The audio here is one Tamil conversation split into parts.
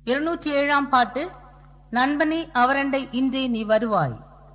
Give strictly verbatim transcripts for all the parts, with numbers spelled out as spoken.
இருநூற்றி ஏழாம் பாட்டு. நண்பனே அவரண்டை இன்றே நீ வருவாய்.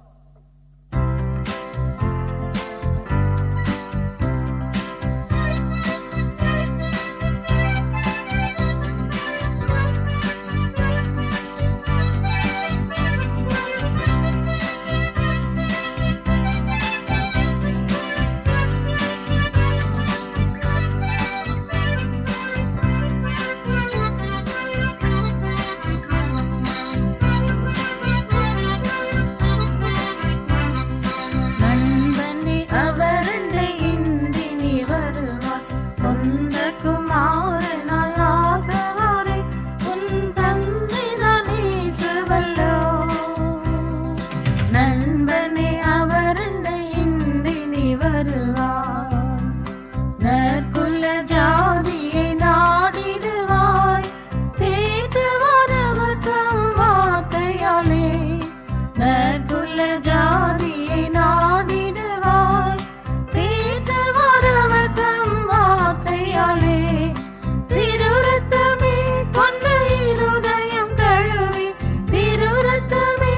நண்பனே அவரண்டை இன்றி நீ வருவாய். நற்குல ஜாதியை நாடிடுவாய். தேற்று வரவதம் வார்த்தையாலே. நற்குல ஜாதியை நாடிடுவாய். தேற்று வரவதம் வார்த்தையாலே. திருரத்தமே கொண்ட இருதயம் கழுவி. திருரத்தமே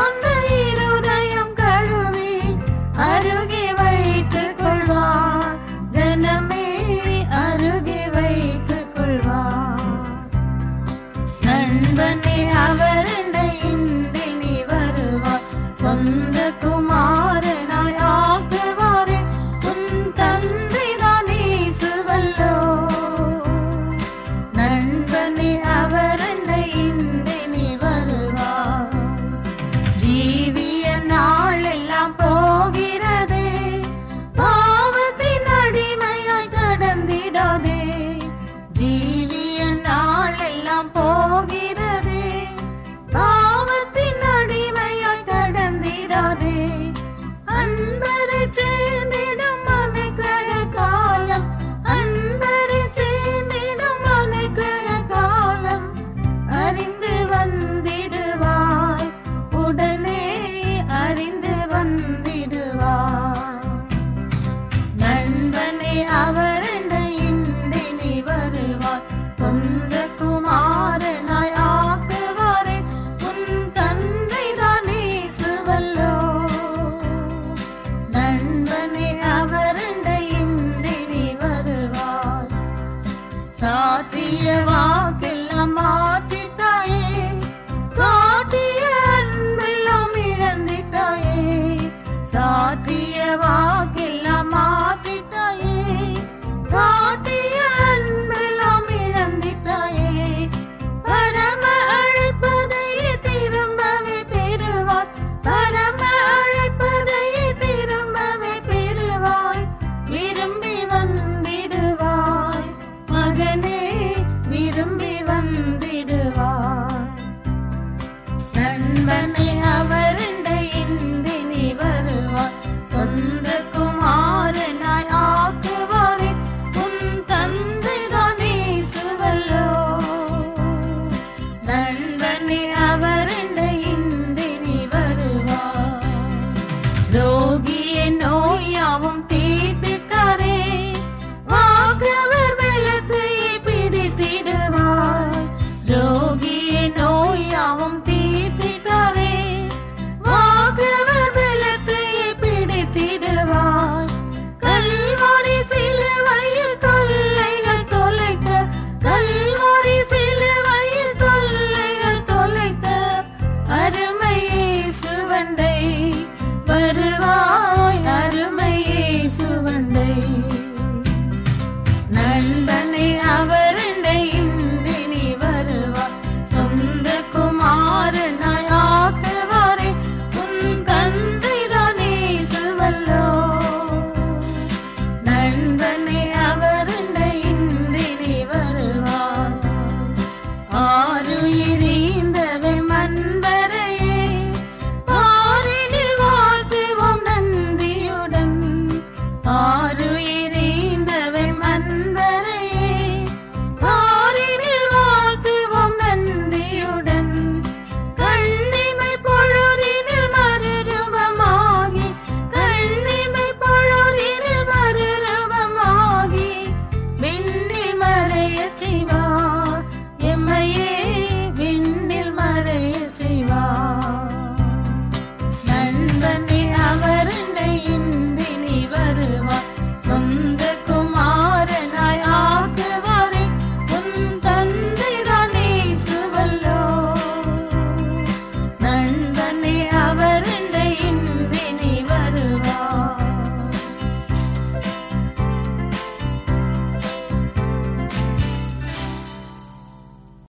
அருகே வைத்துக் கொள்வார். ஜனமே அருகே வைத்துக் கொள்வார். நண்பனே அவரண்டை இன்றி நீ வருவாய். சொந்த குமாரனாய் ஆக்குவாரே உன் தந்தைதான் இயேசுவல்லோ. நண்பனே அவரண்டை இன்றி நீ வருவாய். ஜீவிய நாளெல்லாம் போகிறதே. பாவத்தின் அடிமையாய் கடந்திடாதே. ஜீவிய நாளெல்லாம் போகிறதே. பாவத்தின் அடிமையாய் கடந்திடாதே. அன்பரை சேர்ந்திடும் அனுக்கிரக காலம். அன்பரை சேர்ந்திடும் அனுக்கிரக காலம். அறிந்து வந்திடுவாய். உடனே அறிந்து வந்திடுவாய். நண்பனே அவரண்டை இன்றி நீ வருவாய். சொந்த குமாரனாய் ஆக்குவாரே உன் தந்தைதான் இயேசுவல்லோ. நண்பனே அவரண்டை இன்றி நீ வருவாய். சாற்றிய வாக்கெல்லாம் மாற்றிட்டாயே. காட்டிய அன்பெல்லாம் இழந்திட்டாயே. சாற்றிய வாக்கெல்லாம் மாற்றிட்டாயே. காட்டிய அன்பெல்லாம் இழந்திட்டாயே. பரம அழைப்பதையே திரும்பவே பெறுவாய். பரம அழைப்பதையே திரும்பவே பெறுவாய். விரும்பி வந்திடுவாய் மகனே, விரும்பி வந்திடுவாய். நண்பனே அவரண்டை இன்றி நீ வருவாய். சொந்த குமாரனாய் ஆக்குவாரே உன் தந்தைதான் இயேசுவல்லோ. நண்பனே அவரண்டை இன்றி நீ வருவாய். ரோகியை நோயாவும் தீர்த்திட்டாரே. வாக்குவர் வெள்ளத்தையே பிடித்திடுவாய். ரோகியை நோயாவும் தீர்த்திட்டாரே. வாக்குவர் வெள்ளத்தையே பிடித்திடுவாய். கல்வாரி சிலுவையில் தொல்லைகள் தொலைத்த. கல்வாரி சிலுவையில் தொல்லைகள் தொலைத்த அருமை இயேசுவண்டை வருவாய். அருமை இயேசுவண்டை. நண்பனே அவரண்டை இன்றி நீ வருவாய். சொந்த குமாரனாய் ஆக்குவாரே உன் தந்தைதான் இயேசுவல்லோ. நண்பனே அவரண்டை இன்றி நீ வருவாய். ஆருயிரே